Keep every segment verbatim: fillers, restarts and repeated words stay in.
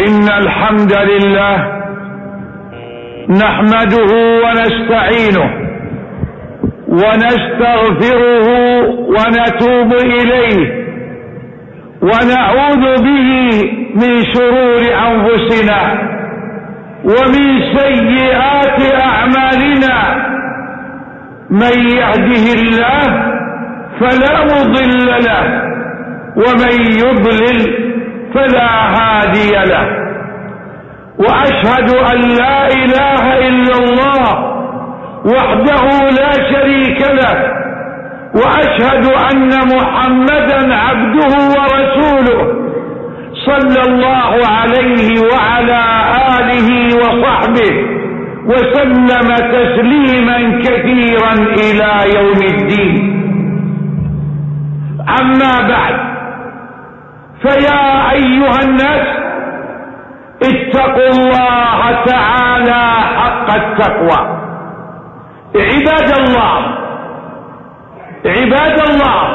إن الحمد لله نحمده ونستعينه ونستغفره ونتوب إليه ونعوذ به من شرور أنفسنا ومن سيئات أعمالنا. من يهده الله فلا مضل له ومن يضلل فلا هادي له. وأشهد أن لا إله إلا الله وحده لا شريك له، وأشهد أن محمدا عبده ورسوله صلى الله عليه وعلى آله وصحبه وسلم تسليما كثيرا إلى يوم الدين. أما بعد، فيا أيها الناس اتقوا الله تعالى حق التقوى. عباد الله عباد الله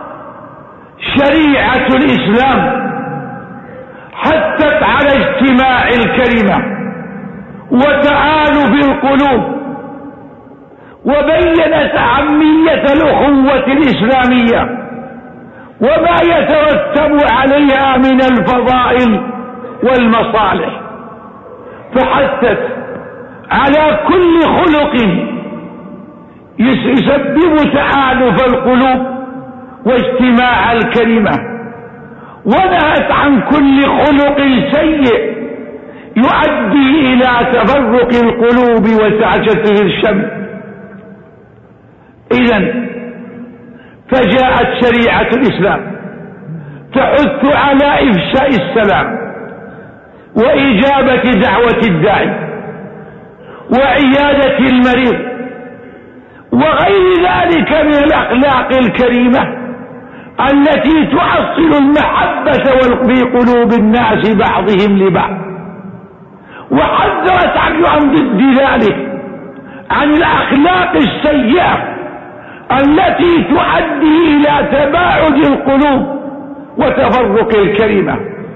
شريعة الإسلام حثت على اجتماع الكلمة وتآلف القلوب، وبينت أهمية الأخوة الإسلامية وما يترتب عليها من الفضائل والمصالح، فحثت على كل خلق يسبب تآلف القلوب واجتماع الكلمة، ونهت عن كل خلق سيء يؤدي إلى تفرق القلوب وسعجة الشمل. إذن فجاءت شريعة الإسلام تحث على إفشاء السلام وإجابة دعوة الداعي وعيادة المريض وغير ذلك من الأخلاق الكريمة التي تحصل المحبة في قلوب الناس بعضهم لبعض. وحذرت عن ضد ذلك عن الأخلاق السيئة التي تؤدي إلى تباعد القلوب وتفرق الكلمة،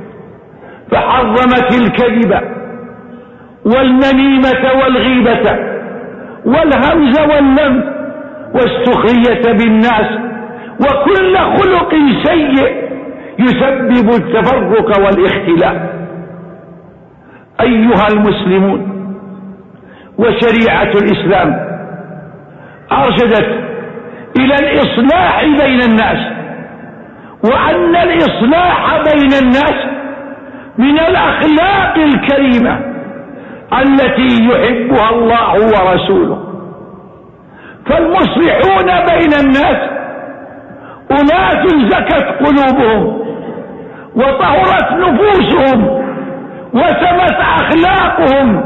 فحرمت الكذب والنميمة والغيبة والهمز واللمز والسخرية بالناس وكل خلق سيء يسبب التفرق والاختلاف. أيها المسلمون، وشريعة الإسلام أرشدت إلى الإصلاح بين الناس، وأن الإصلاح بين الناس من الأخلاق الكريمة التي يحبها الله ورسوله. فالمصلحون بين الناس أناس زكت قلوبهم وطهرت نفوسهم وسمت أخلاقهم،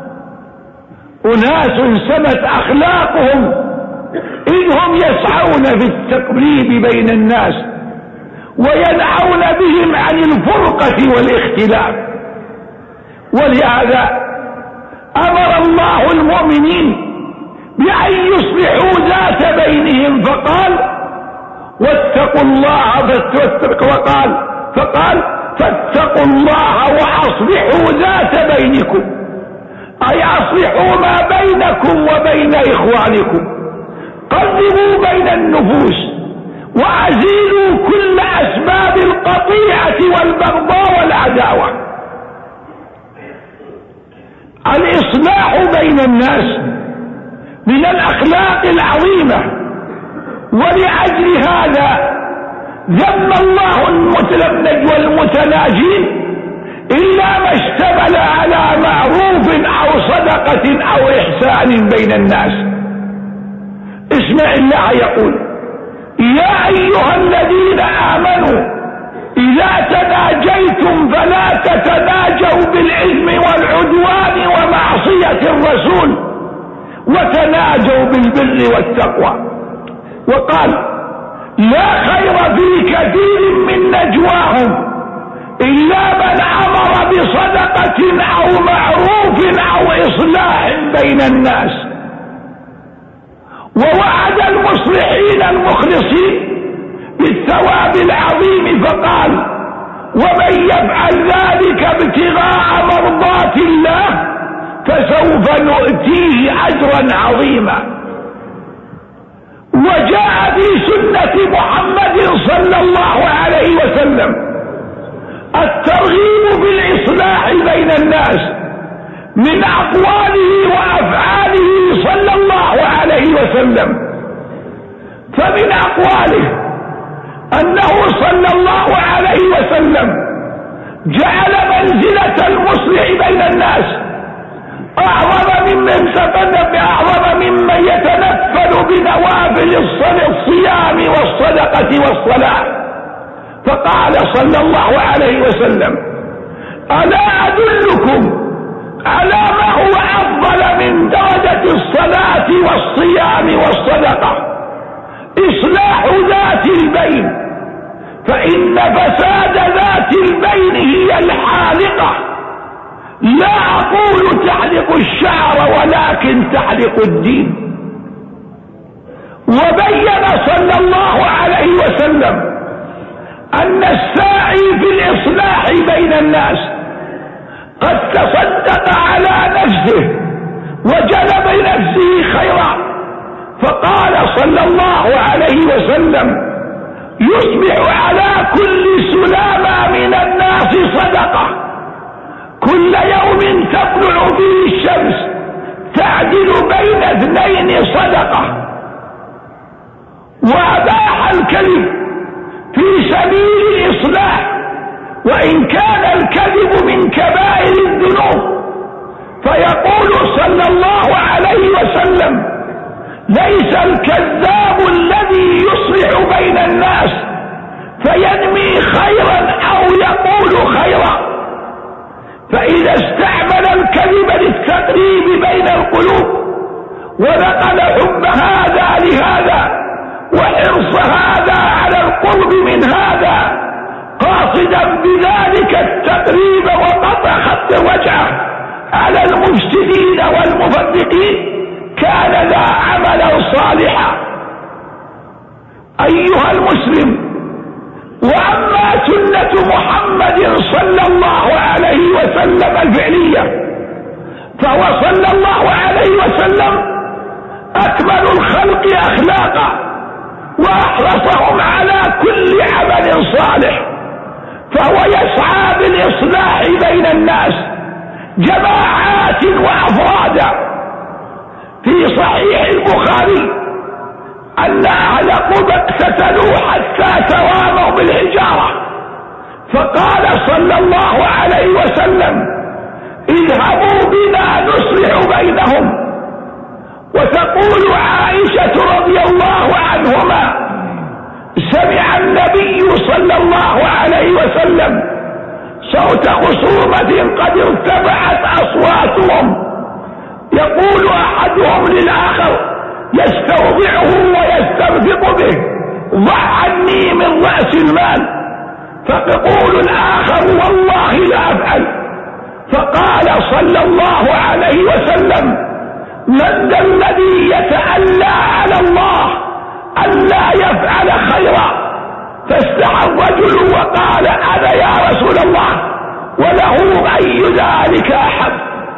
أناس سمت أخلاقهم إذ هم يسعون في التقريب بين الناس وينعون بهم عن الفرقة والاختلاف. ولهذا أمر الله المؤمنين بأن يصلحوا ذات بينهم، فقال واتقوا الله وقال فقال فاتقوا الله وأصلحوا ذات بينكم، أي أصلحوا ما بينكم وبين إخوانكم، قربوا بين النفوس وأزيلوا كل أسباب القطيعة والبغضاء والعداوة. الإصلاح بين الناس من الأخلاق العظيمة، ولأجل هذا ذم الله المتلمج والمتناجين إلا ما اشتمل على معروف أو صدقة أو إحسان بين الناس. اسمع الله يقول: يا أيها الذين آمنوا إذا تناجيتم فلا تتناجوا بالإثم والعدوان ومعصية الرسول وتناجوا بالبر والتقوى. وقال: لا خير في كثير من نجواهم إلا من أمر بصدقة أو معروف أو إصلاح بين الناس. ووعد المصلحين المخلصين بالثواب العظيم فقال: ومن يفعل ذلك ابتغاء فنؤتيه أجرا عظيما. وجاء في سنة محمد صلى الله عليه وسلم الترغيب بالإصلاح بين الناس من أقواله وأفعاله صلى الله عليه وسلم. فمن أقواله أنه صلى الله عليه وسلم جعل منزلة المصلح بين الناس أعظم ممن تقدم أعظم ممن يتنفل بنوافل الصيام والصدقة والصلاة. فقال صلى الله عليه وسلم: ألا أدلكم على ما هو أفضل من درجة الصلاة والصيام والصدقة؟ إصلاح ذات البين، فإن فساد ذات البين هي الحالقة. لا أقول تحلق الشعر ولكن تحلق الدين. وبين صلى الله عليه وسلم أن الساعي في الإصلاح بين الناس قد تصدق على نفسه وجلب لنفسه خيرا. فقال صلى الله عليه وسلم: يصبح على كل سلامة من الناس صدقة، كل يوم تطلع فيه الشمس تعدل بين اثنين صدقة. وأباح الكذب في سبيل الإصلاح، وإن كان الكذب من كبائر الذنوب. فيقول صلى الله عليه وسلم: ليس الكذاب الذي يصلح بين الناس فينمي خيرا أو يقول خيرا. فإذا استعمل الكذب للتقريب بين القلوب ونقل حب هذا لهذا وحرص هذا على القرب من هذا قاصدا بذلك التقريب وقطع خط الرجعة على المفسدين والمفرقين، كان ذا عملا صالحا. أيها المسلم، وأما سنة محمد صلى الله عليه وسلم الفعلية، فهو صلى الله عليه وسلم أكمل الخلق أخلاقا وأحرصهم على كل عمل صالح، فهو يسعى بالإصلاح بين الناس جماعات وأفرادا. في صحيح البخاري أن أهل قبى اقتتلوا حتى تواموا بالحجارة، فقال صلى الله عليه وسلم: اذهبوا بنا نصلح بينهم. وتقول عائشة رضي الله عنهما: سمع النبي صلى الله عليه وسلم صوت خصومة قد ارتفعت أصواتهم، يقول أحدهم للآخر يستوضعه ويسترفق به: ضع عني من رأس المال. فيقول الآخر: والله لا أفعل. فقال صلى الله عليه وسلم: من ذا الذي يتألى على الله ألا يفعل خيرا؟ فاستحى الرجل وقال: أنا يا رسول الله، وله أي ذلك أحب.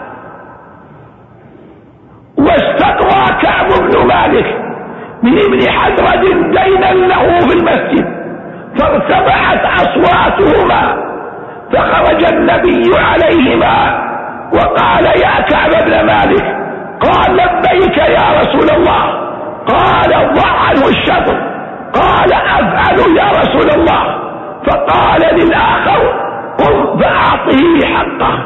واستقضى كعب بن مالك من ابن حدرد دينا له في المسجد، فارتفعت أصواتهما، فخرج النبي عليهما وقال: يا كعب بن مالك. قال: لبيك يا رسول الله. قال: ضع عنه الشطر. قال: أفعل يا رسول الله. فقال للآخر: قم فأعطه حقه.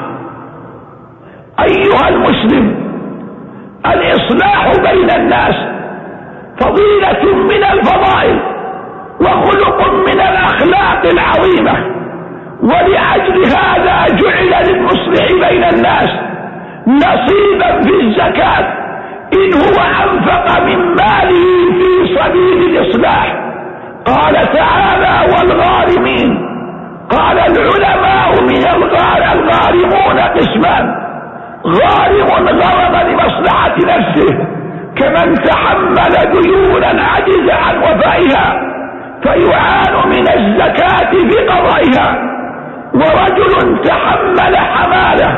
أيها المسلم، الإصلاح بين الناس فضيلة من الفضائل وخلق من الأخلاق العظيمة، ولأجل هذا جعل للمصلح بين الناس نصيبا في الزكاة إن هو أنفق من ماله في سبيل الإصلاح. قال تعالى: والغارمين. قال العلماء: من الغارمون قسمان: غارم غرم لمصلحة نفسه كمن تحمل ديونا عجز عن وفائها فيعان من الزكاة في قضائها، ورجل تحمل حماله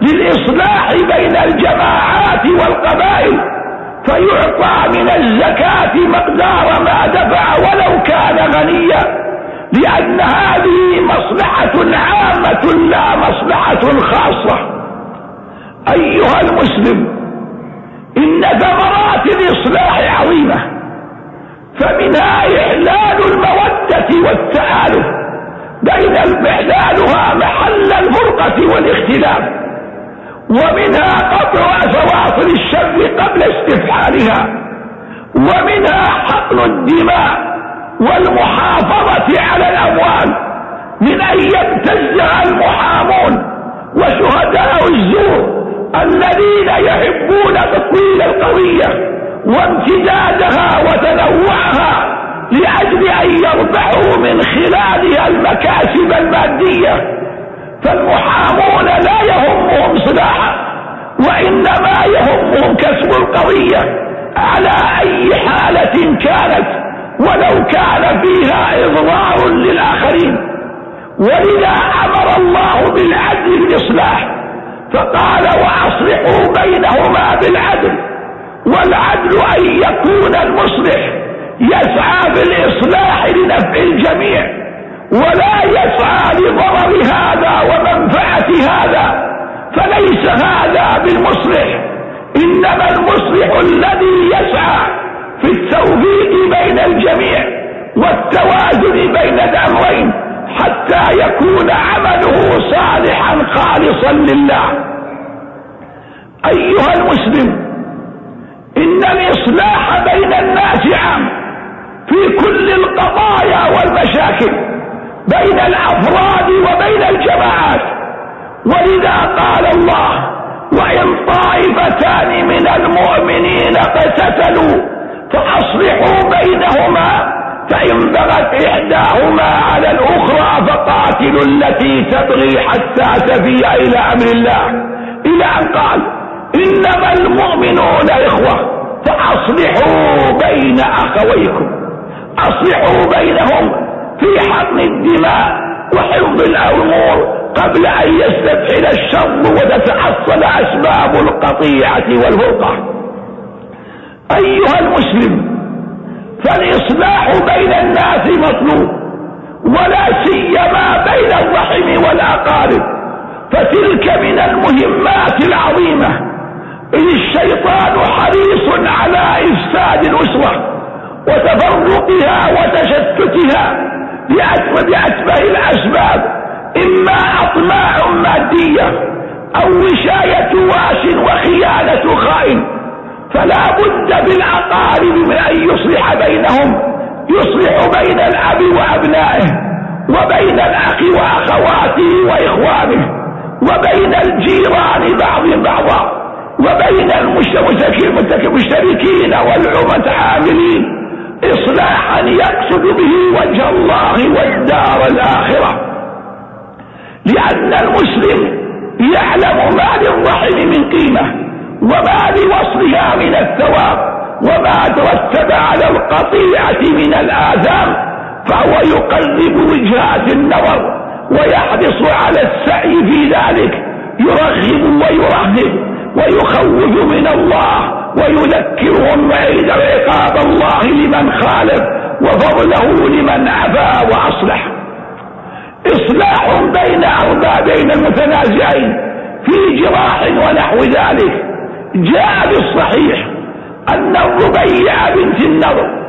للإصلاح بين الجماعات والقبائل، فيعطى من الزكاة مقدار ما دفع ولو كان غنيا، لأن هذه مصلحة عامة لا مصلحة خاصة. أيها المسلم، إن ثمرات الإصلاح عظيمة، فمنها إحلال المودة والتآلف بين إحلالها محل الفرقة والاختلاف، ومنها قطع فواصل الشر قبل استفحالها، ومنها حقن الدماء والمحافظة على الأموال من أن يبتزها المحامون وشهداء الزور الذين يحبون تطويل القضية وامتدادها وتنوعها لأجل أن يربحوا من خلالها المكاسب المادية. فالمحامون لا يهمهم صلاحا، وإنما يهمهم كسب القضية على أي حالة كانت، ولو كان فيها إضرار للآخرين. ولذا أمر الله بالعدل في الإصلاح، فقال: وأصلحوا بينهما بالعدل. والعدل أن يكون المصلح يسعى بالإصلاح لنفع الجميع، ولا يسعى لضرر هذا ومنفعة هذا، فليس هذا بالمصلح. إنما المصلح الذي يسعى في التوفيق بين الجميع والتوازن بين الأمرين حتى يكون عمله صالحا خالصا لله. أيها المسلم، إن الإصلاح بين الناس عام في كل القضايا والمشاكل بين الأفراد وبين الجماعات. ولذا قال الله: وإن طائفتان من المؤمنين اقتتلوا فأصلحوا بينهما، فإن بغت إحداهما على الأخرى فقاتلوا التي تبغي حتى تفيء إلى أمر الله، إلى أن قال: إنما المؤمنون إخوة فأصلحوا بين أخويكم. أصلحوا بينهم في حقن الدماء وحفظ الأمور قبل أن يستفحل الشر وتتحصل أسباب القطيعة والفرقة. أيها المسلم، فالإصلاح بين الناس مطلوب، ولا سيما بين الرحم والأقارب، فتلك من المهمات العظيمة، إذ الشيطان حريص على إفساد الأسرة وتفرقها وتشتتها بأتبع الأسباب، إما أطماع مادية أو وشاية واش وخيانة خائن. فلا بد بالأقارب من أن يصلح بينهم، يصلح بين الأب وأبنائه، وبين الأخ وأخواته وإخوانه، وبين الجيران بعض بعضا، وبين المشتركين والمتعاملين، إصلاحا يقصد به وجه الله والدار الآخرة. لأن المسلم يعلم ما للرحم من قيمة، وما لوصلها من الثواب، وما ترتب على القطيعة من الآثام، فهو يقرب وجهات النظر ويحرص على السعي في ذلك، يرغب ويرهب ويخوف من الله، ويذكرهم وعيد عقاب الله لمن خالف وفضله لمن عفا وأصلح. إصلاح بين أربابين المتنازعين في جراح ونحو ذلك. جاء بالصحيح أن الربيع بنت النضر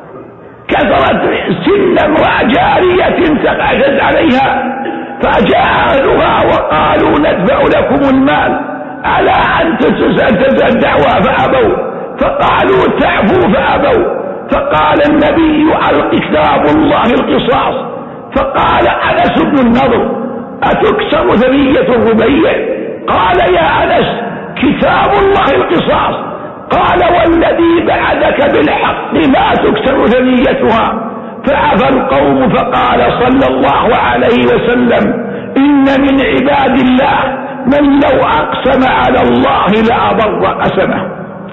كثرت سن امرأة جارية تقعد عليها، فجاء أهلها وقالوا: ندفع لكم المال على أن تتزدد الدعوة، فأبوا. فقالوا: تعفوا، فأبوا. فقال النبي: ألق كتاب الله القصاص. فقال أنس بن النضر: أتكسر ثنية الربيع؟ قال: يا أنس، كتاب الله القصاص. قال: والذي بعثك بالحق ما تكسر ثنيتها. فعفى القوم، فقال صلى الله عليه وسلم: إن من عباد الله من لو أقسم على الله لأبر قسمه.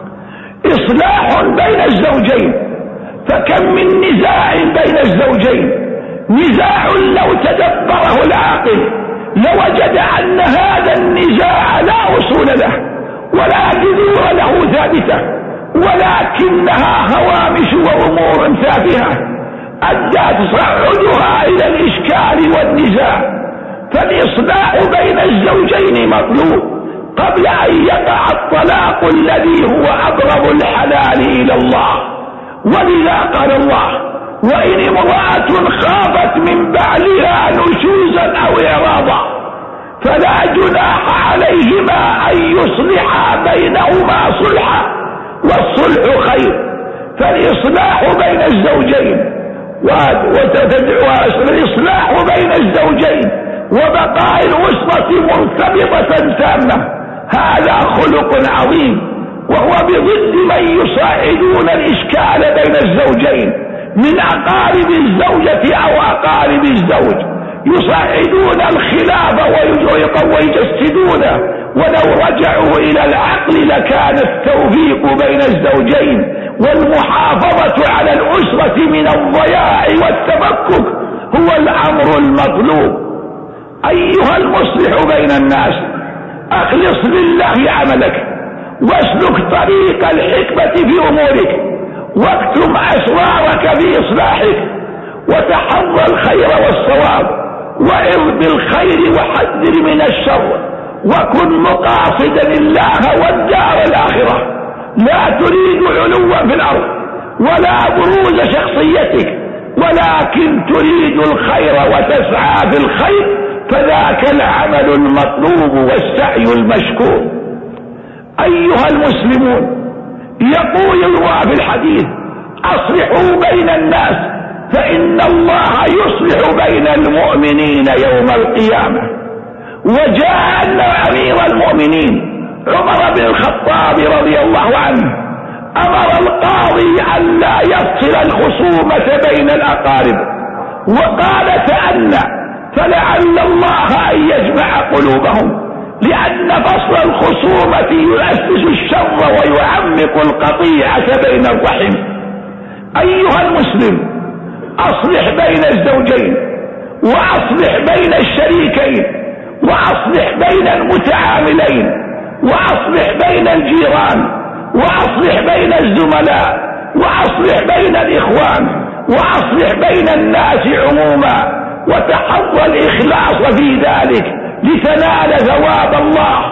إصلاح بين الزوجين، فكم من نزاع بين الزوجين، نزاع لو تدبره العاقل لوجد أن هذا النزاع لا ثابتة، ولكنها هوامش وأمور تافهة أدت تصعدها إلى الإشكال والنزاع. فالإصلاح بين الزوجين مطلوب قبل أن يقع الطلاق الذي هو أبغض الحلال إلى الله. ولذا قال الله: وإن امرأة خافت من بعلها نشوزا أو إعراضا فلا جناح عليهما أن يصلحا بينهما صلحا والصلح خير. فالإصلاح بين الزوجين والإصلاح بين الزوجين وبقاء الأسرة مرتبطة تامة هذا خلق عظيم، وهو بضد من يصعدون الإشكال بين الزوجين من أقارب الزوجة أو أقارب الزوج، يصعدون الخلاف ويجسدونه. ولو رجعوا إلى العقل لكان التوفيق بين الزوجين والمحافظة على الأسرة من الضياع والتفكك هو الأمر المطلوب. أيها المصلح بين الناس، أخلص لله عملك واسلك طريق الحكمة في أمورك، واكتم أسرارك في إصلاحك، وتحرى الخير والصواب، وعظ بالخير وحذر من الشر، وكن مقاصدا الله والدار الآخرة. لا تريد علوا في الأرض ولا بروز شخصيتك، ولكن تريد الخير وتسعى في الخير، فذاك العمل المطلوب والسعي المشكور. أيها المسلمون، يقول الله في الحديث: أصلحوا بين الناس فإن الله يصلح بين المؤمنين يوم القيامة. وجاء أن أمير المؤمنين عمر بن الخطاب رضي الله عنه أمر القاضي أن لا يفصل الخصومة بين الأقارب، وقال: تأنى فلعل الله أن يجمع قلوبهم، لأن فصل الخصومة يؤسس الشر ويعمق القطيعة بين الرحم. أيها المسلم، أصلح بين الزوجين، وأصلح بين الشريكين، وأصلح بين المتعاملين، وأصلح بين الجيران، وأصلح بين الزملاء، وأصلح بين الإخوان، وأصلح بين الناس عموما، وتحرى الإخلاص في ذلك لتنال ثواب الله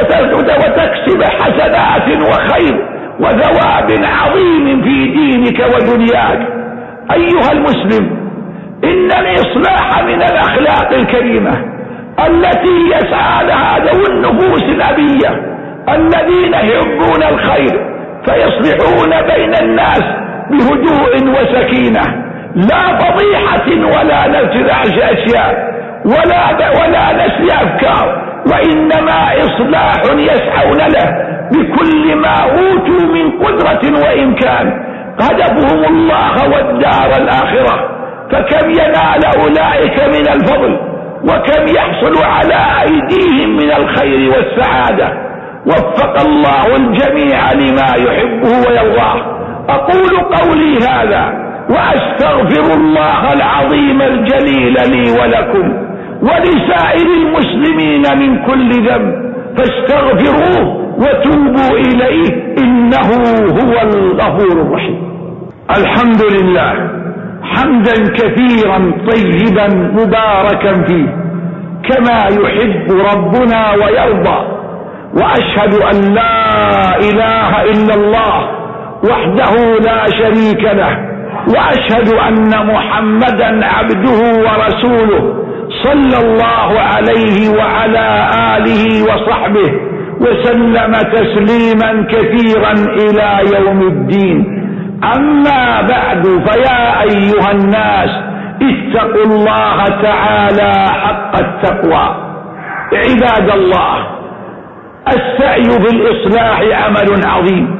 وتكسب حسنات وخير وثواب عظيم في دينك ودنياك. أيها المسلم، إن الإصلاح من الأخلاق الكريمة التي يسعى لها ذو النفوس الأبية الذين يحبون الخير فيصلحون بين الناس بهدوء وسكينة، لا فضيحة ولا نزع أشياء ولا ولا نسل أفكار، وإنما إصلاح يسعون له بكل ما أوتوا من قدرة وإمكان، هدفهم الله والدار الآخرة. فكم ينال أولئك من الفضل، وكم يحصل على أيديهم من الخير والسعادة. وفق الله الجميع لما يحبه ويرضاه. أقول قولي هذا وأستغفر الله العظيم الجليل لي ولكم ولسائر المسلمين من كل ذنب، فاستغفروه وتوبوا إليه إنه هو الغفور الرحيم. الحمد لله حمدا كثيرا طيبا مباركا فيه كما يحب ربنا ويرضى، وأشهد أن لا إله إلا الله وحده لا شريك له، وأشهد أن محمدا عبده ورسوله صلى الله عليه وعلى آله وصحبه وسلم تسليما كثيرا إلى يوم الدين. أما بعد، فيا أيها الناس اتقوا الله تعالى حق التقوى. عباد الله، السعي في الإصلاح عمل عظيم،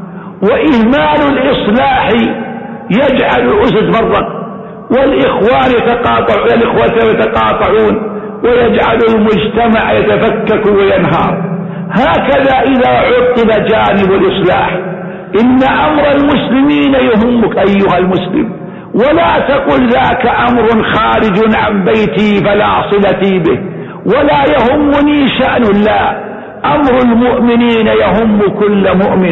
وإهمال الإصلاح يجعل الأسر تفرق، والإخوان يتقاطعون والإخوة يتقاطعون، ويجعل المجتمع يتفكك وينهار. هكذا إذا عطل جانب الإصلاح. إن أمر المسلمين يهمك أيها المسلم، ولا تقل ذاك أمر خارج عن بيتي فلا صلتي به، ولا يهمني شأن الله. أمر المؤمنين يهم كل مؤمن،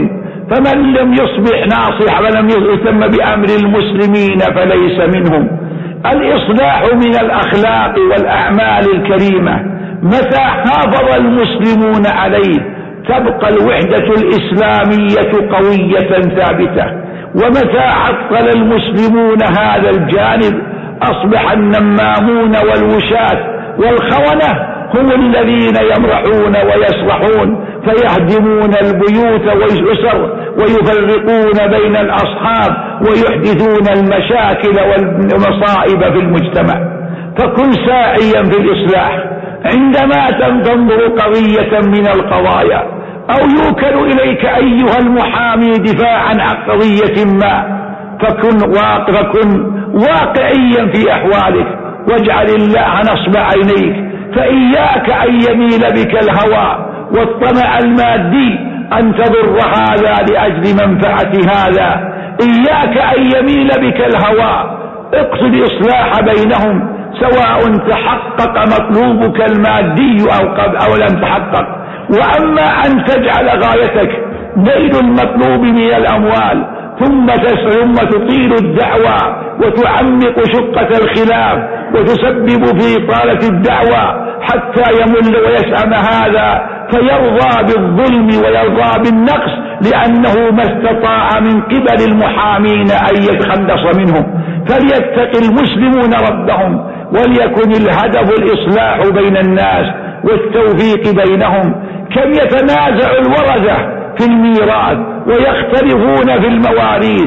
فمن لم يصبح ناصح ولم يهتم بأمر المسلمين فليس منهم. الإصلاح من الأخلاق والأعمال الكريمة، متى حافظ المسلمون عليه تبقى الوحدة الإسلامية قوية ثابتة، ومتى عطل المسلمون هذا الجانب أصبح النمامون والوشاة والخونة هم الذين يمرحون ويسرحون فيهدمون البيوت والأسر ويفرقون بين الأصحاب ويحدثون المشاكل والمصائب في المجتمع. فكن ساعيا في الإصلاح عندما تنظر قضية من القضايا أو يوكل إليك أيها المحامي دفاعا عن قضية ما، فكن واقع فكن واقعيا في أحوالك، واجعل الله نصب عينيك. فإياك أن يميل بك الهوى والطمع المادي أن تضر هذا لأجل منفعة هذا. إياك أن يميل بك الهوى، اقصد إصلاح بينهم سواء تحقق مطلوبك المادي أو, أو لم تحقق. وأما أن تجعل غايتك نيل المطلوب من الأموال ثم ثم تطيل الدعوة وتعمق شقة الخلاف وتسبب في إطالة الدعوة حتى يمل ويسأم هذا فيرضى بالظلم ويرضى بالنقص لأنه ما استطاع من قبل المحامين أن يتخلص منهم. فليتق المسلمون ربهم، وليكن الهدف الإصلاح بين الناس والتوفيق بينهم. كم يتنازع الورثة في الميراث ويختلفون في المواريث،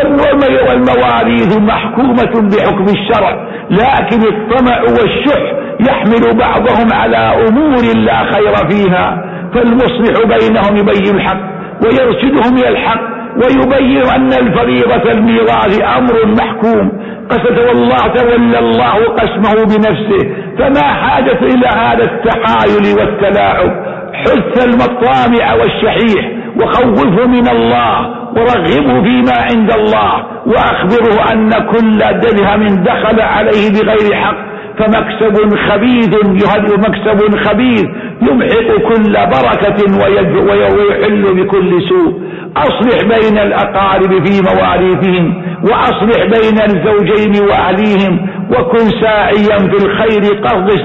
والمواريث محكومة بحكم الشرع، لكن الطمع والشح يحمل بعضهم على أمور لا خير فيها. فالمصلح بينهم يبين الحق ويرشدهم إلى الحق ويبين أن الفريضة الميراث أمر محكوم قد والله تولى الله قسمه بنفسه، فما حاجة إلى هذا التحايل والتلاعب. حث المطامع والشحيح وخوفه من الله ورغبه فيما عند الله، وأخبره أن كل درهم دخل عليه بغير حق فمكسب خبيث يهدئ مكسب خبيث يمحق كل بركة ويحل بكل سوء. أصلح بين الأقارب في مواريثهم، وأصلح بين الزوجين وأهليهم، وكن ساعيا في الخير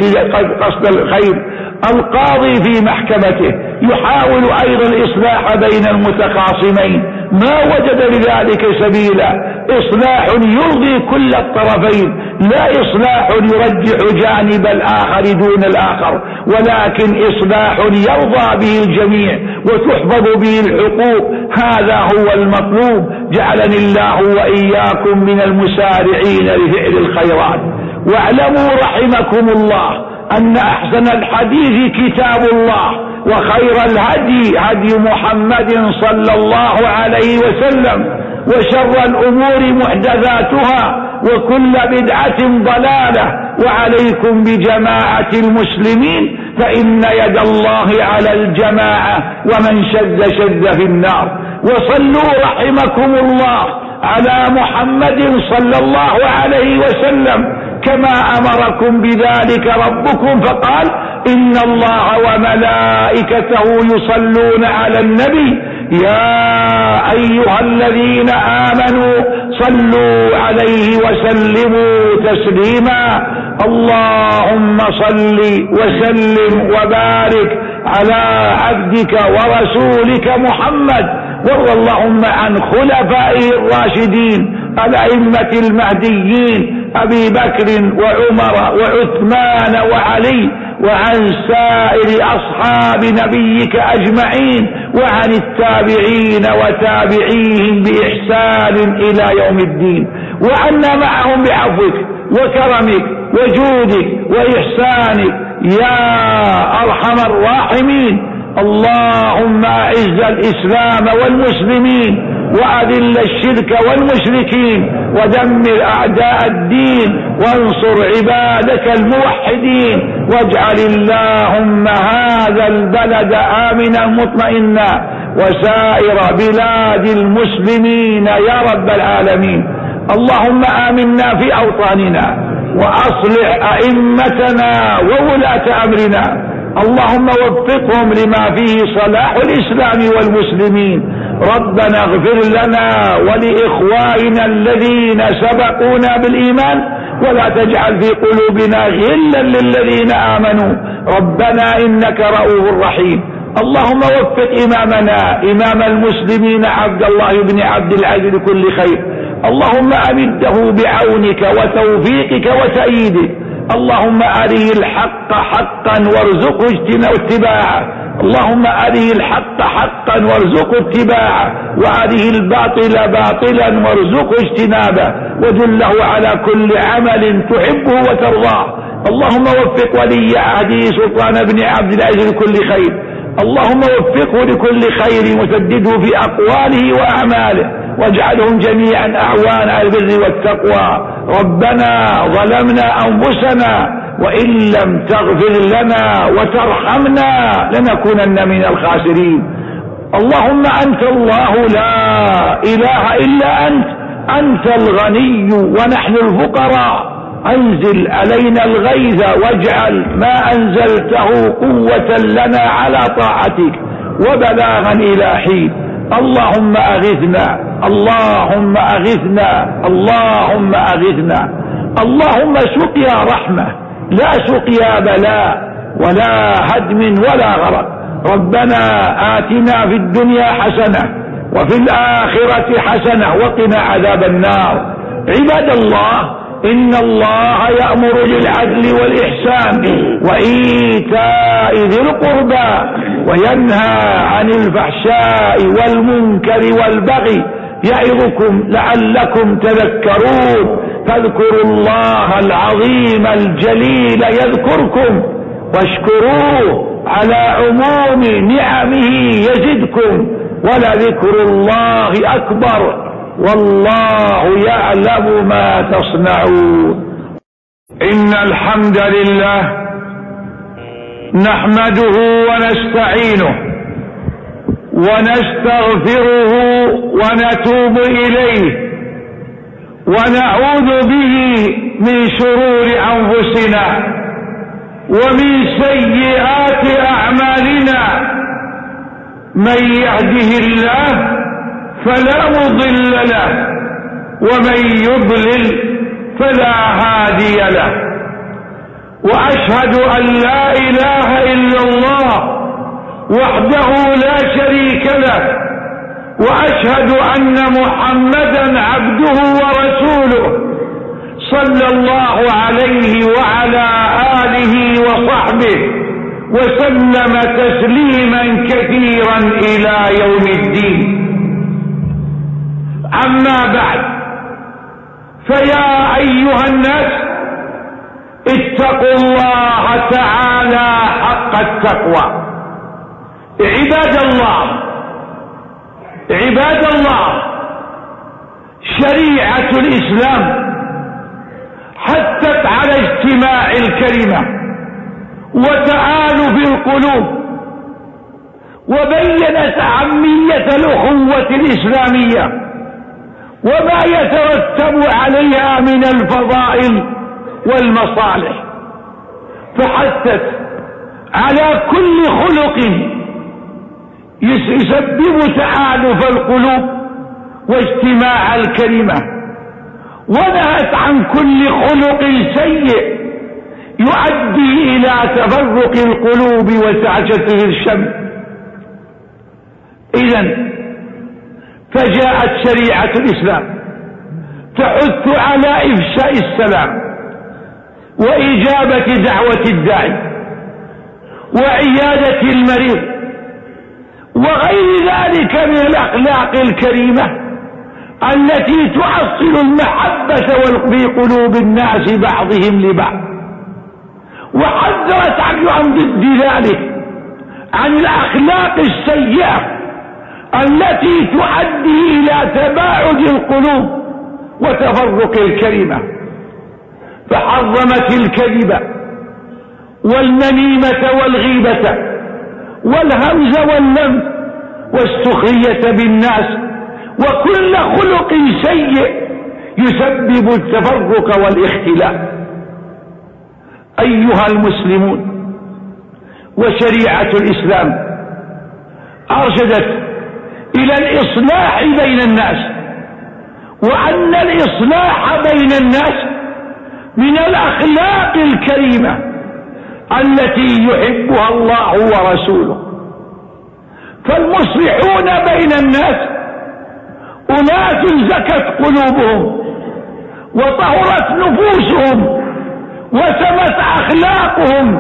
قصد الخير. القاضي في محكمته يحاول أيضا الإصلاح بين المتخاصمين ما وجد لذلك سبيلا، إصلاح يرضي كل الطرفين، لا إصلاح يرجح جانب الآخر دون الآخر، ولكن إصلاح يرضى به الجميع وتحفظ به الحقوق. هذا هو المطلوب. جعلني الله وإياكم من المسارعين لفعل الخيرات. واعلموا رحمكم الله أن أحسن الحديث كتاب الله، وخير الهدي هدي محمد صلى الله عليه وسلم، وشر الأمور محدثاتها، وكل بدعة ضلالة. وعليكم بجماعة المسلمين فإن يد الله على الجماعة، ومن شذ شذ في النار. وصلوا رحمكم الله على محمد صلى الله عليه وسلم كما أمركم بذلك ربكم، فقال إن الله وملائكته يصلون على النبي يا أيها الذين آمنوا صلوا عليه وسلموا تسليما. اللهم صل وسلم وبارك على عبدك ورسولك محمد، وارض اللهم عن خلفائه الراشدين الأئمة المهديين أبي بكر وعمر وعثمان وعلي، وعن سائر أصحاب نبيك أجمعين، وعن التابعين وتابعيهم بإحسان إلى يوم الدين، وعنا معهم بعفوك وكرمك وجودك وإحسانك يا أرحم الراحمين. اللهم أعز الإسلام والمسلمين، وأذل الشرك والمشركين، ودمر أعداء الدين، وانصر عبادك الموحدين، واجعل اللهم هذا البلد آمنا مطمئنا وسائر بلاد المسلمين يا رب العالمين. اللهم آمنا في أوطاننا، وأصلح أئمتنا وولاة أمرنا، اللهم وفقهم لما فيه صلاح الإسلام والمسلمين. ربنا اغفر لنا ولإخواننا الذين سبقونا بالإيمان ولا تجعل في قلوبنا غلا للذين آمنوا ربنا إنك رؤوف رحيم. اللهم وفق إمامنا إمام المسلمين عبد الله بن عبد العزيز لكل خير. اللهم أمده بعونك وتوفيقك وتأييدك. اللهم أريه الحق حقا وارزقه اتباعه. اللهم أريه الحق حقا وارزقه اتباعه وأريه الباطل باطلا وارزقه اجتنابه ودله على كل عمل تحبه وترضاه. اللهم وفق ولي عهده سلطان بن عبد العزيز لكل خير. اللهم وفقه لكل خير وسدده في أقواله وأعماله واجعلهم جميعا أعوان على البر والتقوى. ربنا ظلمنا أنفسنا وإن لم تغفر لنا وترحمنا لنكونن من الخاسرين. اللهم أنت الله لا إله إلا أنت، أنت الغني ونحن الفقراء. أنزل علينا الغيث واجعل ما أنزلته قوة لنا على طاعتك وبلاغا إلى حين. اللهم أغثنا اللهم أغثنا اللهم أغثنا. اللهم سقيا رحمة لا سقيا بلاء ولا هدم ولا غرق. ربنا آتنا في الدنيا حسنة وفي الآخرة حسنة وقنا عذاب النار. عباد الله، إن الله يأمر بالعدل والإحسان وإيتاء ذي القربى وينهى عن الفحشاء والمنكر والبغي يعظكم لعلكم تذكرون. فاذكروا الله العظيم الجليل يذكركم واشكروه على عموم نعمه يزدكم ولذكر الله أكبر والله يعلم ما تصنعون. إن الحمد لله نحمده ونستعينه ونستغفره ونتوب إليه ونعوذ به من شرور أنفسنا ومن سيئات أعمالنا. من يهده الله فلا مضل له ومن يضلل فلا هادي له. وأشهد أن لا إله إلا الله وحده لا شريك له وأشهد أن محمدا عبده ورسوله صلى الله عليه وعلى آله وصحبه وسلم تسليما كثيرا إلى يوم الدين. أما بعد، فيا أيها الناس اتقوا الله تعالى حق التقوى. عباد الله عباد الله شريعة الإسلام حثت على اجتماع الكلمة وتآلف القلوب وبينت أهمية الأخوة الإسلامية وما يترتب عليها من الفضائل والمصالح، فحثت على كل خلق يسبب تآلف القلوب واجتماع الكلمة، ونهت عن كل خلق سيء يؤدي إلى تفرق القلوب وسعجة الشمل. إذن فجاءت شريعة الإسلام تحث على إفشاء السلام وإجابة دعوة الداعي وعيادة المريض وغير ذلك من الأخلاق الكريمة التي تؤصل المحبة في قلوب الناس بعضهم لبعض. وحذرت عن ضد ذلك عن الأخلاق السيئة التي تؤدي إلى تباعد القلوب وتفرق الكلمة، فحرمت الكذب والنميمة والغيبة والهمز واللمز والسخرية بالناس وكل خلق سيء يسبب التفرق والاختلاف. أيها المسلمون، وشريعة الإسلام أرشدت إلى الإصلاح بين الناس، وأن الإصلاح بين الناس من الأخلاق الكريمة التي يحبها الله ورسوله. فالمصلحون بين الناس أناس زكت قلوبهم وطهرت نفوسهم وسمت أخلاقهم،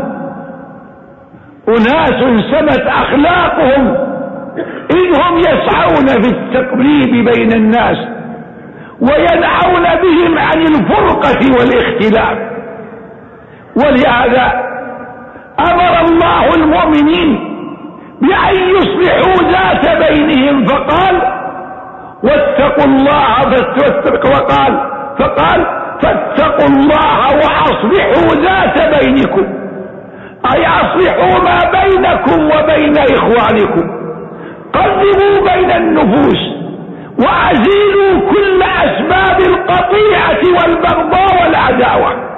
أناس سمت أخلاقهم إذ هم يسعون في التقريب بين الناس وينعون بهم عن الفرقة والاختلاف. ولهذا أمر الله المؤمنين بأن يصلحوا ذات بينهم، فقال واتقوا الله وقال فقال فاتقوا الله وأصلحوا ذات بينكم، أي أصلحوا ما بينكم وبين إخوانكم، قربوا بين النفوس وأزيلوا كل أسباب القطيعة والبغضاء والعداوة.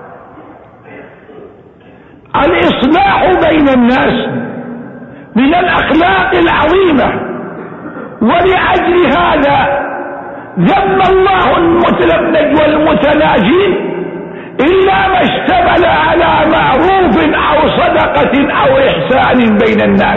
الإصلاح بين الناس من الأخلاق العظيمة، ولأجل هذا ذم الله المتلمج والمتناجين إلا ما اشتمل على معروف أو صدقة أو إحسان بين الناس.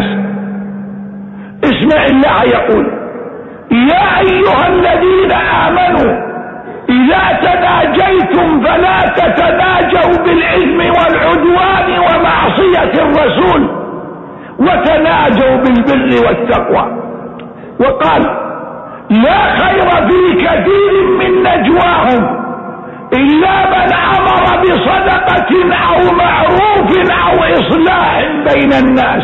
اسمع الله يقول يا أيها الذين آمنوا إذا تناجيتم فلا تتناجوا بالإثم والعدوان ومعصية الرسول وتناجوا بالبر والتقوى. وقال لا خير في كثير من نجواهم إلا من أمر بصدقة أو معروف أو إصلاح بين الناس.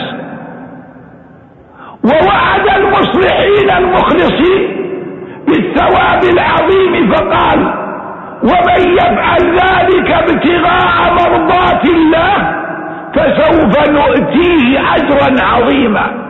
ووعد المصلحين المخلصين بالثواب العظيم فقال ومن يفعل ذلك ابتغاء مرضات الله فسوف نؤتيه أجرا عظيما.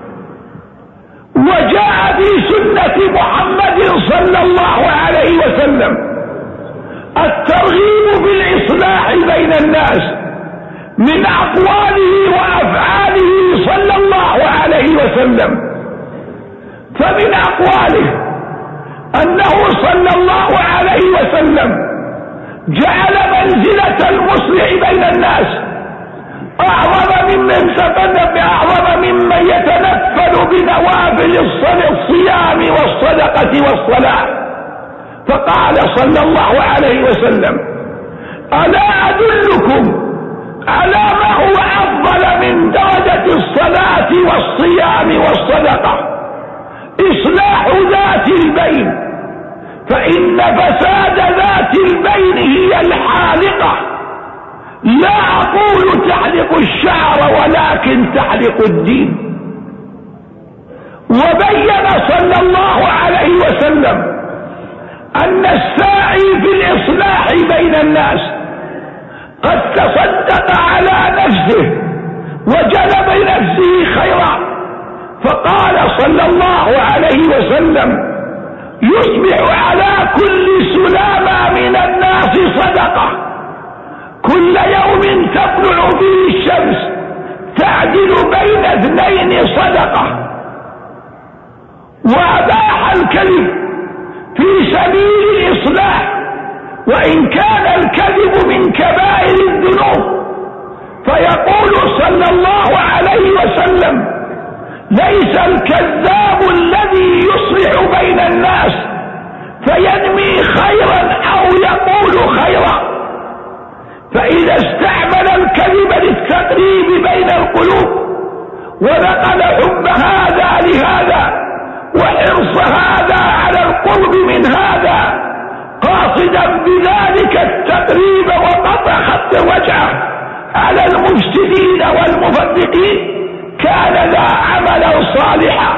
وجاء في سنة محمد صلى الله عليه وسلم الترغيب بالإصلاح بين الناس من أقواله وأفعاله صلى الله عليه وسلم. فمن أقواله أنه صلى الله عليه وسلم جعل منزلة المصلح بين الناس أعظم ممن أعظم ممن يتنفل بنوافل الصيام والصدقة والصلاة. فقال صلى الله عليه وسلم ألا أدلكم على ما هو أفضل من درجة الصلاة والصيام والصدقة؟ إصلاح ذات البين، فإن فساد ذات البين هي الحالقة. لا أقول تحلق الشعر ولكن تحلق الدين. وبين صلى الله عليه وسلم أن الساعي في الإصلاح بين الناس قد تصدق على نفسه وجلب لنفسه خيرا. فقال صلى الله عليه وسلم يصبح على كل سلامة من الناس صدقة كل يوم تطلع فيه الشمس تعدل بين اثنين صدقة. وأباح الكذب في سبيل الإصلاح، وإن كان الكذب من كبائر الذنوب. فيقول صلى الله عليه وسلم ليس الكذاب الذي يصلح بين الناس فينمي خيرا أو يقول خيرا. فإذا استعمل الكذب للتقريب بين القلوب ونقل حب هذا لهذا وحرص هذا على القرب من هذا قاصدا بذلك التقريب وقطع خط الوجعة على المفسدين والمفرقين كان ذا عملا صالحا.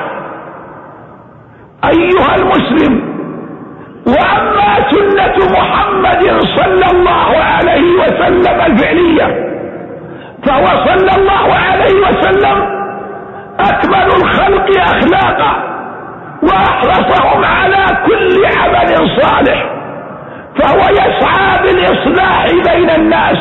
أيها المسلم، وأما سنة محمد صلى الله عليه وسلم الفعلية فهو صلى الله عليه وسلم أكمل الخلق أخلاقا وأحرصهم على كل عمل صالح، فهو يسعى بالإصلاح بين الناس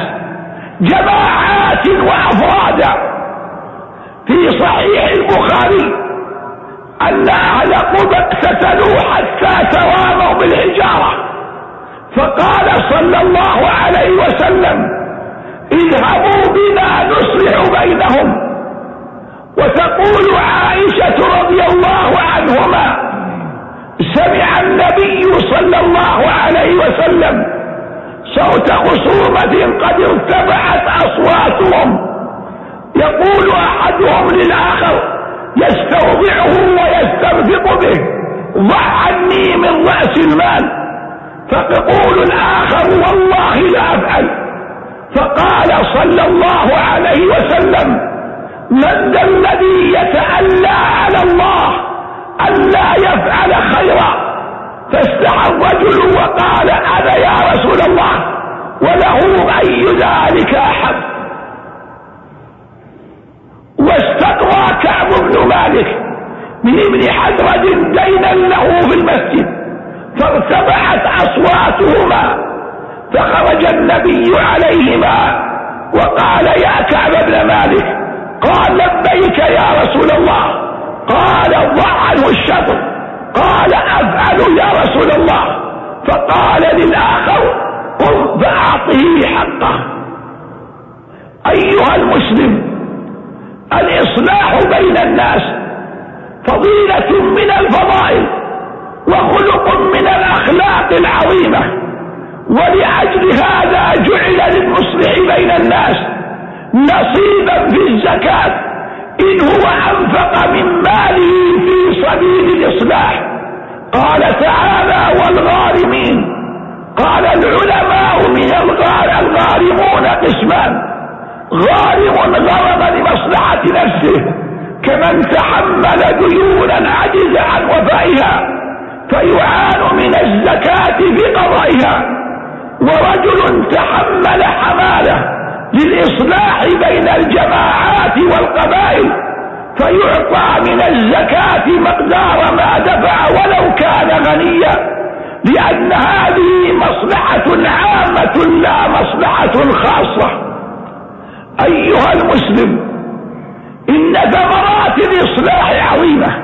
جماعات وأفرادا. في صحيح البخاري أن أهل قبى اقتتلوا حتى تراموا بالحجارة، فقال صلى الله عليه وسلم: اذهبوا بنا نصلح بينهم. وتقول عائشة رضي الله عنهما: سمع النبي صلى الله عليه وسلم صوت خصومة قد ارتفعت أصواتهم، يقول أحدهم للآخر يستوضعه ويسترفق به: ضع عني من رأس المال. فيقول الآخر: والله لا أفعل. فقال صلى الله عليه وسلم: من ذا الذي يتألى على الله ألا يفعل خيرا؟ فاستحى الرجل وقال: أنا يا رسول الله. وله أي ذلك أحب. واستقرى كعب بن مالك من ابن حدرد دينا له في المسجد، فارتفعت أصواتهما، فخرج النبي عليهما وقال: يا كعب بن مالك. قال: لبيك يا رسول الله. قال: ضع عنه الشطر. قال: أفعل يا رسول الله. فقال للآخر: قم فأعطه حقه. أيها المسلم، الإصلاح بين الناس فضيلة من الفضائل وخلق من الأخلاق العظيمة، ولأجل هذا جعل للمصلح بين الناس نصيبا في الزكاة إن هو أنفق من ماله في سبيل الإصلاح. قال تعالى: والغارمين. قال العلماء: من الغارمون قسمان: غارم غرم لمصلحة نفسه كمن تحمل ديونا عجز عن وفائها فيعان من الزكاة بقضائها، ورجل تحمل حماله للإصلاح بين الجماعات والقبائل فيعطى من الزكاة مقدار ما دفع ولو كان غنيا، لأن هذه مصلحة عامة لا مصلحة خاصة. أيها المسلم، إن ثمرات الإصلاح عظيمة،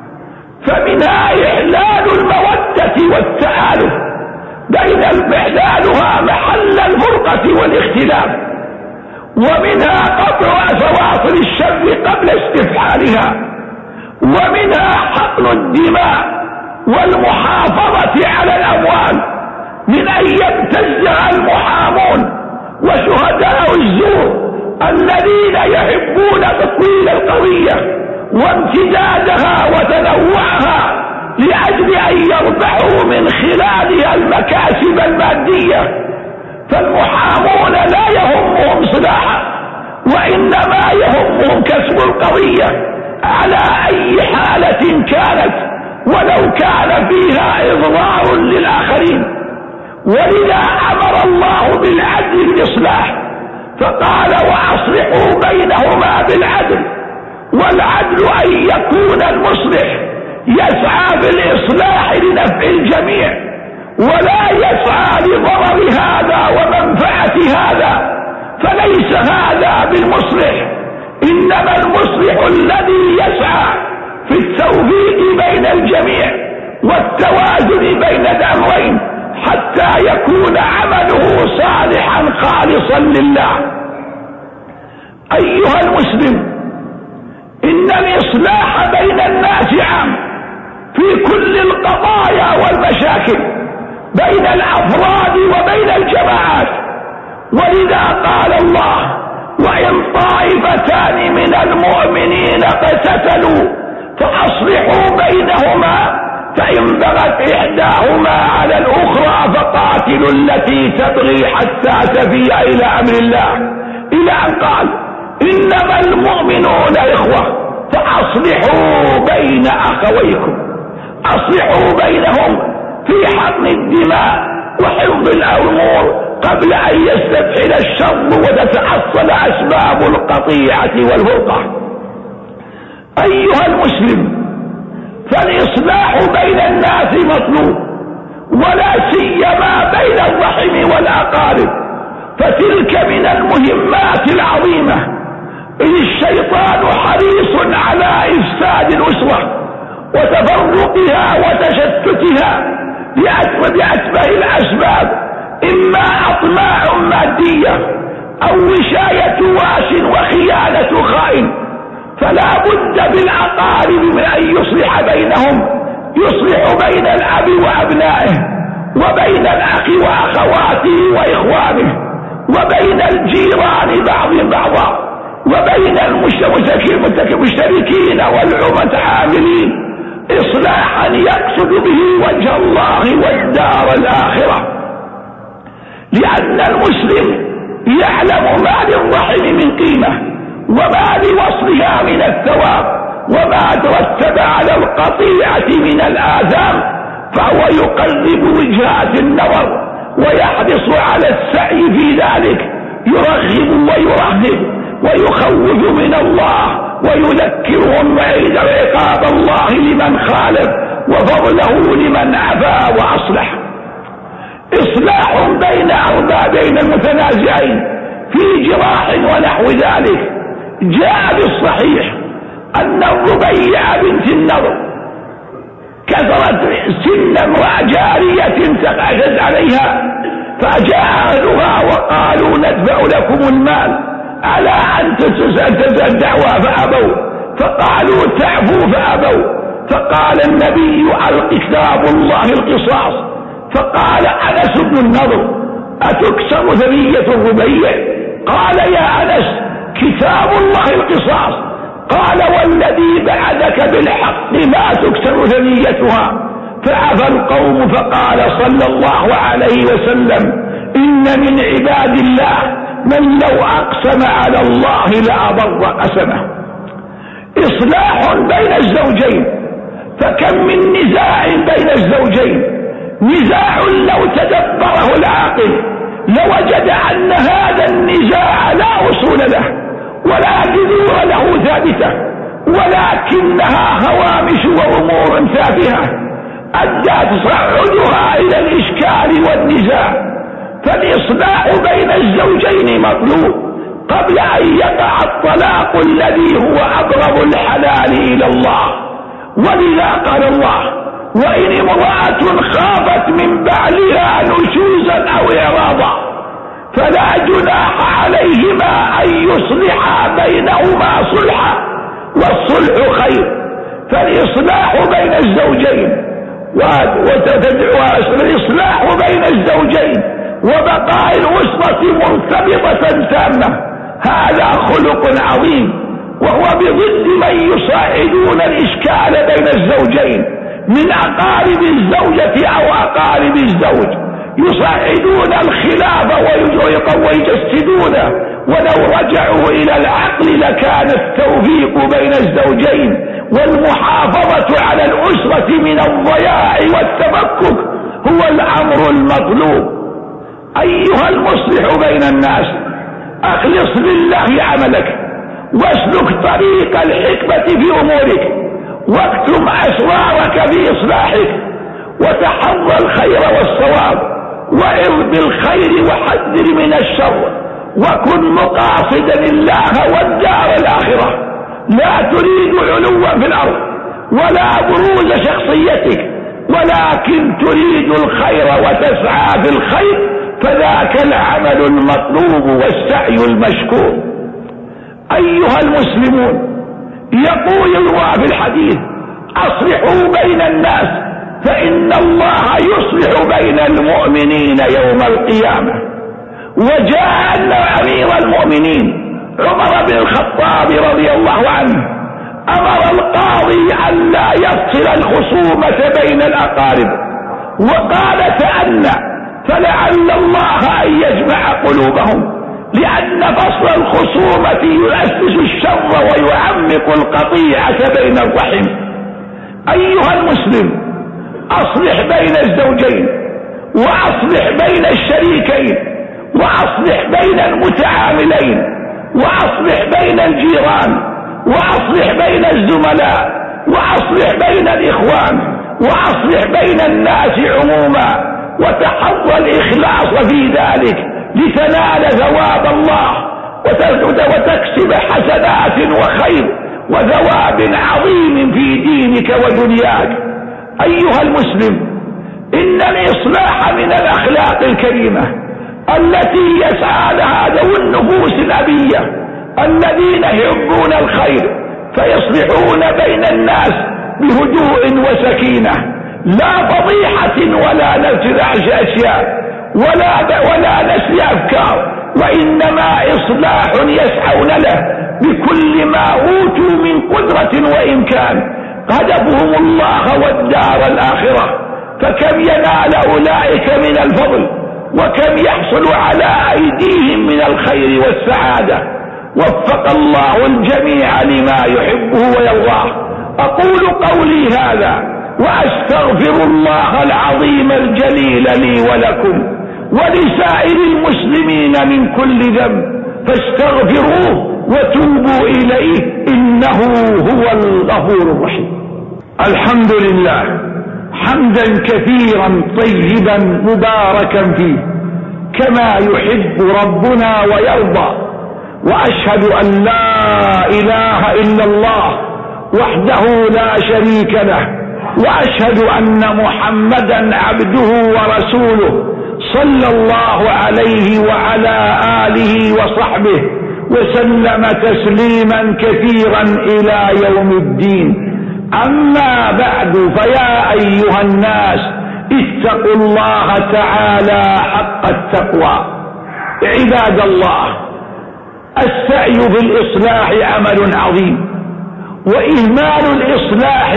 فمنها إحلال المودة والتآلف بين إحلالها محل الفرقة والاختلاف، ومنها قطع فواصل الشر قبل استفحالها، ومنها حقن الدماء والمحافظة على الأموال من أن يبتزع المحامون وشهداء الزور الذين يحبون تطويل القضية وامتدادها وتنوعها لأجل أن يربحوا من خلالها المكاسب المادية. فالمحامون لا يهمهم صلاحا، وإنما يهمهم كسب القضية على أي حالة كانت، ولو كان فيها إضرار للآخرين. ولذا أمر الله بالعدل بالإصلاح، فقال: وأصلحوا بينهما بالعدل. والعدل أن يكون المصلح يسعى بالإصلاح لنفع الجميع، ولا يسعى لضرر هذا ومنفعة هذا، فليس هذا بالمصلح. إنما المصلح الذي يسعى في التوفيق بين الجميع والتوازن بين الأمرين حتى يكون عمله صالحا خالصا لله. أيها المسلم، إن الإصلاح بين الناس عام في كل القضايا والمشاكل بين الأفراد وبين الجماعات. ولذا قال الله: وإن طائفتان من المؤمنين اقتتلوا فأصلحوا بينهما فإن بغت إحداهما على الأخرى فقاتلوا التي تبغي حتى تفيء إلى أمر الله، إلى أن قال: إنما المؤمنون إخوة فأصلحوا بين أخويكم. أصلحوا بينهم في حقن الدماء وحفظ الأمور قبل أن يستفحل الشر وتتحصل أسباب القطيعة والفرقة. أيها المسلم، فالإصلاح بين الناس مطلوب، ولا سيما بين الرحم والأقارب، فتلك من المهمات العظيمة. إذ الشيطان حريص على إفساد الأسرة وتفرقها وتشتتها بأتبع الأسباب، إما أطماع مادية أو وشاية واش وخيانة خائن. فلا بد بالأقارب من أن يصلح بينهم، يصلح بين الأب وأبنائه، وبين الأخ وأخواته وإخوانه، وبين الجيران بعض بعضا، وبين المشتركين والمتعاملين، إصلاحا يقصد به وجه الله والدار الآخرة. لأن المسلم يعلم ما للرحم من قيمة، وما لوصلها من الثواب، وما ترتب على القطيعة من الآثام، فهو يقرب وجهات النظر ويحرص على السعي في ذلك، يرغب ويرهب ويخوف من الله، ويذكرهم عقاب الله لمن خالف وفضله لمن عفا وأصلح. إصلاح بين أربابين المتنازعين في جراح ونحو ذلك. جاء بالصحيح أن الربيع بنت النضر كثرت سنا وجارية تقعد عليها، فجاء أهلها وقالوا ندفع لكم المال على أن تتسدد الدعوة فأبوا، فقالوا تعفوا فأبوا، فقال النبي الكتاب الله القصاص. فقال أنس بن النضر أتكسر ثنية الربيع؟ قال يا أنس كتاب الله القصاص. قال والذي بعثك بالحق لا تكسر ثنيتها. فعفى القوم، فقال صلى الله عليه وسلم إن من عباد الله من لو أقسم على الله لأبر قسمه. إصلاح بين الزوجين، فكم من نزاع بين الزوجين، نزاع لو تدبره العاقل لوجد أن هذا النزاع لا أصول له ولا جذور له ثابتة، ولكنها هوامش وأمور تافهة أدى تصعدها إلى الإشكال والنزاع. فالإصلاح بين الزوجين مطلوب قبل أن يقع الطلاق الذي هو أبغض الحلال إلى الله. ولذا قال الله وإن امرأة خافت من بعلها نشوزا أو إعراضا فلا جناح عليهما أن يصلحا بينهما صلحا، والصلح خير. فالإصلاح بين الزوجين والإصلاح بين الزوجين وبقاء الأسرة مرتبطة تامة هذا خلق عظيم، وهو بضد من يصاعدون الإشكال بين الزوجين من أقارب الزوجة أو أقارب الزوج، يصاعدون الخلاف ويجسدونه. ولو رجعوا إلى العقل لكان التوفيق بين الزوجين والمحافظة على الأسرة من الضياع والتفكك هو الأمر المطلوب. أيها المصلح بين الناس، أخلص لله عملك، واسلك طريق الحكمة في أمورك، واكتم أسرارك في إصلاحك، وتحرى الخير والصواب، وعظ بالخير وحذر من الشر، وكن مقاصدا الله والدار الآخرة. لا تريد علوا في الأرض ولا بروز شخصيتك، ولكن تريد الخير وتسعى في الخير، فذاك العمل المطلوب والسعي المشكور. أيها المسلمون، يقول الله في الحديث أصلحوا بين الناس فإن الله يصلح بين المؤمنين يوم القيامة. وجاء أن أمير المؤمنين عمر بن الخطاب رضي الله عنه أمر القاضي أن لا يفصل الخصومة بين الأقارب، وقال تأنى فلعل الله أن يجمع قلوبهم، لأن فصل الخصومة يؤسس الشر ويعمق القطيعة بين الرحم. أيها المسلم، أصلح بين الزوجين، وأصلح بين الشريكين، وأصلح بين المتعاملين، وأصلح بين الجيران، وأصلح بين الزملاء، وأصلح بين الإخوان، وأصلح بين الناس عموما، وتحرى الإخلاص في ذلك لتنال ثواب الله وتكسب حسنات وخير وثواب عظيم في دينك دينك ودنياك. أيها المسلم، إن الإصلاح من الأخلاق الكريمة التي يسعى لها ذو النفوس الأبية الذين يحبون الخير فيصلحون بين الناس بهدوء وسكينة، لا فضيحة ولا نشر أشياء ولا ولا نشر أفكار، وإنما إصلاح يسعون له بكل ما أوتوا من قدرة وإمكان. هدفهم الله والدار الآخرة، فكم ينال أولئك من الفضل وكم يحصل على أيديهم من الخير والسعادة. وفق الله الجميع لما يحبه ويرضاه. أقول قولي هذا وأستغفر الله العظيم الجليل لي ولكم ولسائر المسلمين من كل ذنب، فاستغفروه وتوبوا إليه إنه هو الغفور الرحيم. الحمد لله حمدا كثيرا طيبا مباركا فيه كما يحب ربنا ويرضى، وأشهد أن لا إله إلا الله وحده لا شريك له، وأشهد أن محمدا عبده ورسوله صلى الله عليه وعلى آله وصحبه وسلم تسليما كثيرا إلى يوم الدين. أما بعد، فيا أيها الناس اتقوا الله تعالى حق التقوى. عباد الله، السعي في الإصلاح عمل عظيم، وإهمال الإصلاح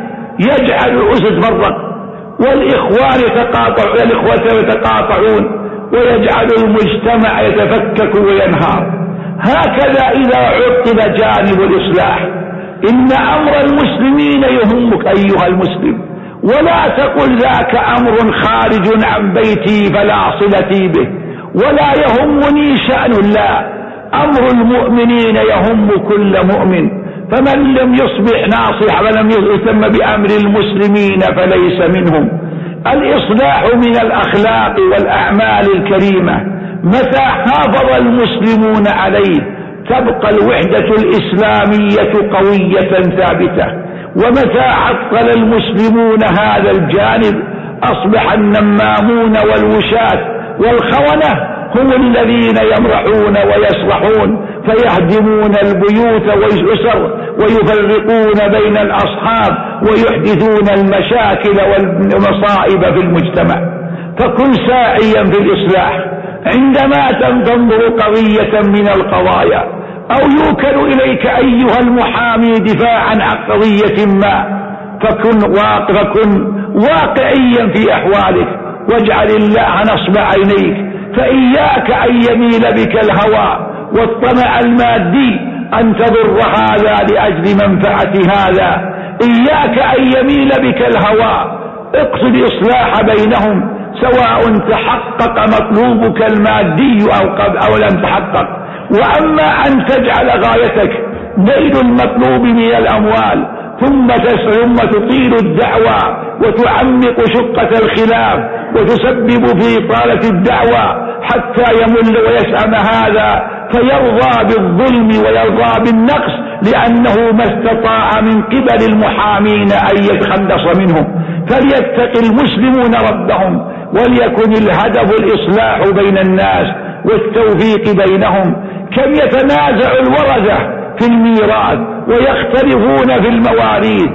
يجعل الأسد تفرق والإخوان يتقاطع والإخوة يتقاطعون ويجعل المجتمع يتفكك وينهار. هكذا إذا عطل جانب الإصلاح. إن أمر المسلمين يهمك أيها المسلم، ولا تقل ذاك أمر خارج عن بيتي فلا صلتي به، ولا يهمني شأن الله. أمر المؤمنين يهم كل مؤمن، فمن لم يصبح ناصح ولم يهتم بأمر المسلمين فليس منهم. الإصلاح من الأخلاق والأعمال الكريمة، متى حافظ المسلمون عليه تبقى الوحدة الإسلامية قوية ثابتة، ومتى عطل المسلمون هذا الجانب أصبح النمامون والوشاة والخونة هم الذين يمرحون ويصلحون فيهدمون البيوت والأسر ويفرقون بين الأصحاب ويحدثون المشاكل والمصائب في المجتمع. فكن ساعيا في الإصلاح عندما تنظر قضية من القضايا أو يوكل إليك أيها المحامي دفاعا عن قضية ما، فكن واقع فكن واقعيا في أحوالك، واجعل الله نصب عينيك. فإياك أن يميل بك الهوى والطمع المادي أن تضر هذا لأجل منفعة هذا. إياك أن يميل بك الهوى، اقصد إصلاح بينهم سواء تحقق مطلوبك المادي أو, أو لم تحقق. وأما أن تجعل غايتك نيل المطلوب من الأموال ثم ثم تطيل الدعوة وتعمق شقة الخلاف وتسبب في إطالة الدعوة حتى يمل ويسأم هذا فيرضى بالظلم ويرضى بالنقص، لأنه ما استطاع من قبل المحامين أن يتخلص منهم. فليتق المسلمون ربهم، وليكن الهدف الإصلاح بين الناس والتوفيق بينهم. كم يتنازع الورثة في الميراث ويختلفون في المواريث،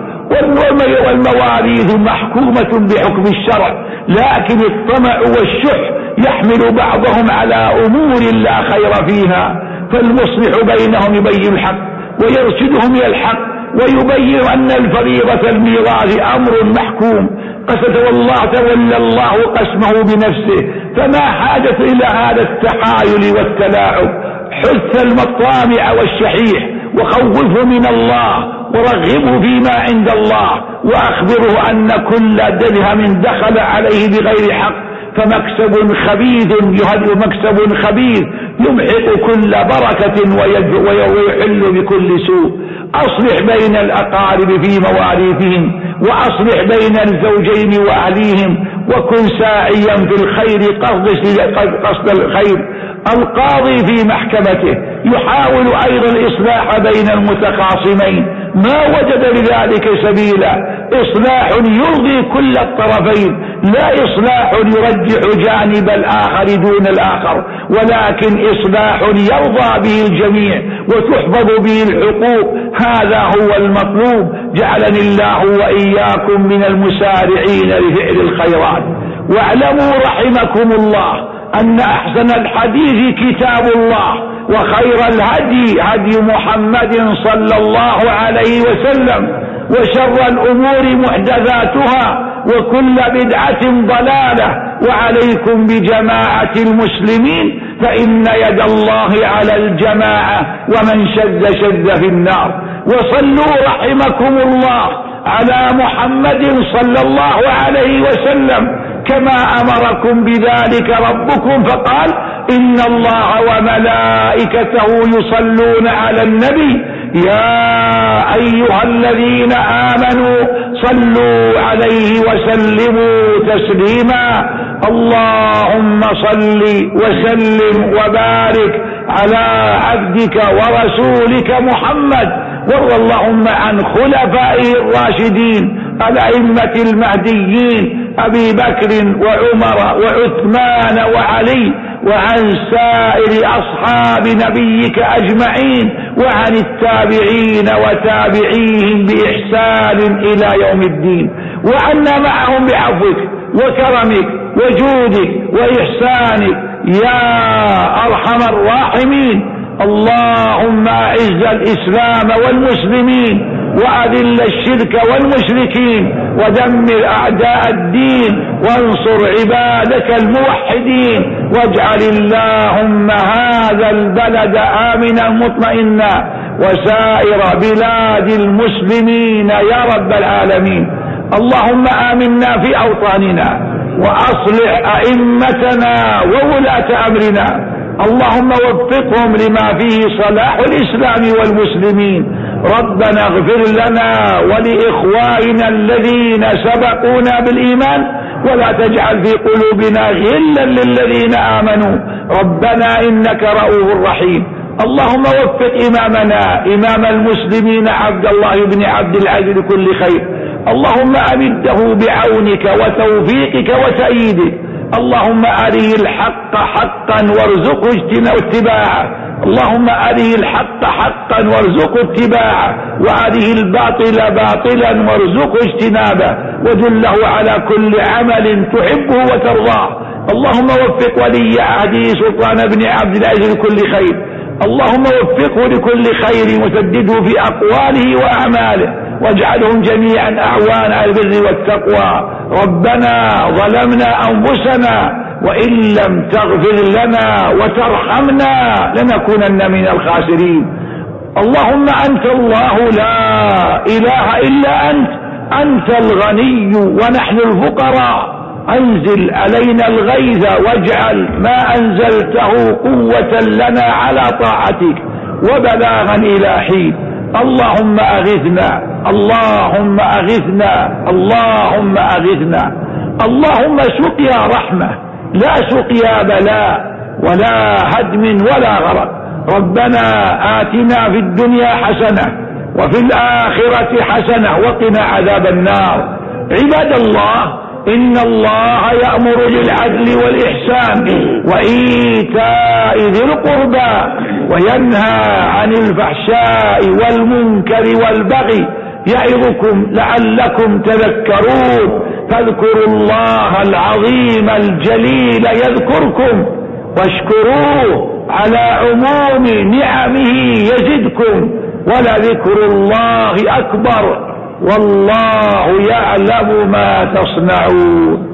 والمواريث محكومة بحكم الشرع، لكن الطمع والشح يحمل بعضهم على أمور لا خير فيها. فالمصلح بينهم يبين الحق ويرشدهم إلى الحق ويبين أن الفريضة الميراث أمر محكوم قد والله تولى الله قسمه بنفسه، فما حاجة إلى هذا التحايل والتلاعب. حث المطامع والشحيح وخوفه من الله ورغبه فيما عند الله، وأخبره أن كل درهم دخل عليه بغير حق فمكسب خبيث يهدئ مكسب خبيث يمحق كل بركة ويحل بكل سوء. أصلح بين الأقارب في مواريثهم، وأصلح بين الزوجين وأهليهم، وكن ساعيا في الخير قصد الخير. القاضي في محكمته يحاول أيضا الإصلاح بين المتخاصمين، ما وجد لذلك سبيلا. إصلاح يرضي كل الطرفين، لا إصلاح يرجح جانب الآخر دون الآخر، ولكن إصلاح يرضى به الجميع وتحفظ به الحقوق. هذا هو المطلوب. جعلني الله وإياكم من المسارعين لفعل الخيرات. واعلموا رحمكم الله أن أحسن الحديث كتاب الله، وخير الهدي هدي محمد صلى الله عليه وسلم، وشر الأمور محدثاتها، وكل بدعة ضلالة. وعليكم بجماعة المسلمين، فإن يد الله على الجماعة، ومن شد شد في النار. وصلوا رحمكم الله على محمد صلى الله عليه وسلم كما أمركم بذلك ربكم، فقال: إن الله وملائكته يصلون على النبي يا أيها الذين آمنوا صلوا عليه وسلموا تسليما. اللهم صل وسلم وبارك على عبدك ورسولك محمد، وارض اللهم عن خلفائه الراشدين الأئمة المهديين أبي بكر وعمر وعثمان وعلي، وعن سائر أصحاب نبيك أجمعين، وعن التابعين وتابعيهم بإحسان إلى يوم الدين، وعنا معهم بعفوك وكرمك وجودك وإحسانك يا أرحم الراحمين. اللهم أعز الإسلام والمسلمين، وأذل الشرك والمشركين، ودمر أعداء الدين، وانصر عبادك الموحدين، واجعل اللهم هذا البلد آمنا مطمئنا، وسائر بلاد المسلمين يا رب العالمين. اللهم آمنا في أوطاننا، وأصلح أئمتنا وولاة أمرنا. اللهم وفقهم لما فيه صلاح الإسلام والمسلمين. ربنا اغفر لنا ولإخواننا الذين سبقونا بالإيمان، ولا تجعل في قلوبنا غلا للذين آمنوا، ربنا إنك رؤوف رحيم. اللهم وفق إمامنا إمام المسلمين عبد الله بن عبد العزيز لكل خير. اللهم أمده بعونك وتوفيقك وتأييدك. اللهم أريه الحق حقا وارزقه اتباعه. اللهم أريه الحق حقا وارزقه اتباعه، وأريه الباطل باطلا وارزقه اجتنابه، ودله على كل عمل تحبه وترضاه. اللهم وفق ولي عهده سلطان بن عبد العزيز لكل خير. اللهم وفقه لكل خير، وسدده في أقواله وأعماله، واجعلهم جميعا أعوان على البر والتقوى. ربنا ظلمنا أنفسنا، وإن لم تغفر لنا وترحمنا لنكونن من الخاسرين. اللهم أنت الله لا إله إلا أنت، أنت الغني ونحن الفقراء. أنزل علينا الغيث، واجعل ما أنزلته قوة لنا على طاعتك وبلاغا إلى حين. اللهم أغثنا، اللهم أغثنا، اللهم أغثنا. اللهم سقيا رحمة، لا سقيا بلاء ولا هدم ولا غرق. ربنا آتنا في الدنيا حسنة وفي الآخرة حسنة وقنا عذاب النار. عباد الله، إن الله يأمر بالعدل والإحسان وإيتاء ذي القربى، وينهى عن الفحشاء والمنكر والبغي، يعظكم لعلكم تذكرون. فاذكروا الله العظيم الجليل يذكركم، واشكروه على عموم نعمه يزدكم، ولذكر الله أكبر، والله يعلم ما تصنعون.